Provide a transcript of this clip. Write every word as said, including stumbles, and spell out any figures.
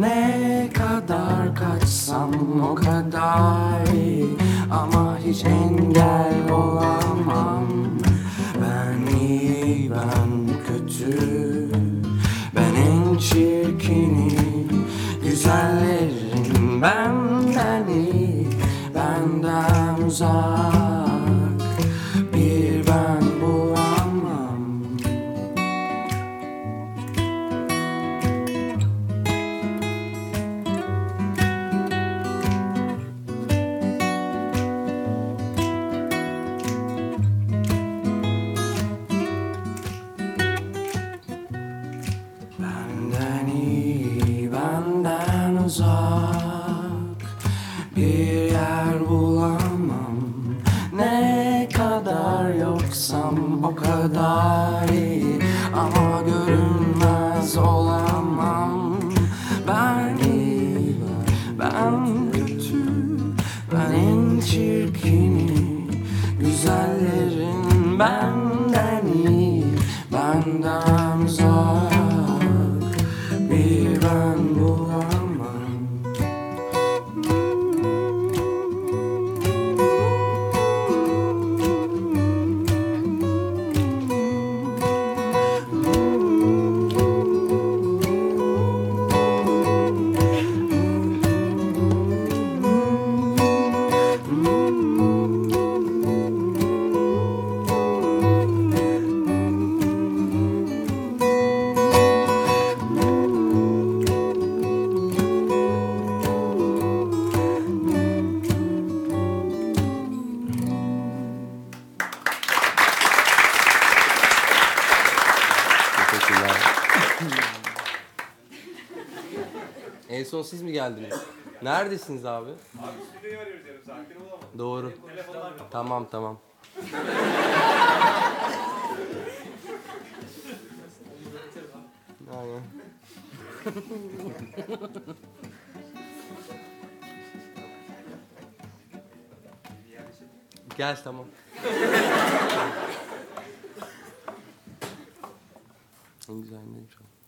Ne kadar kaçsam o kadar iyi, ama hiç engel olamam. Ben iyi, ben kötü, ben en çirkini. Güzellerin benden iyi, benden uzak bir ben bulamam. Benden iyi, benden uzak bir yer bulamam. Ne kadar yoksam o kadar iyi, ama görünmez olamam. Ben iyi, ben kötü, ben en çirkini. Güzellerin benden iyi, benden uzak bir ben bulamam. Teşekkürler. En son siz mi geldiniz? Neredesiniz abi? Abi stüdyoyu arıyoruz yarım saattir bulamadım. Doğru. Telefonlar kapalı. Tamam tamam. Aynen. Gel tamam. En güzel neymiş o?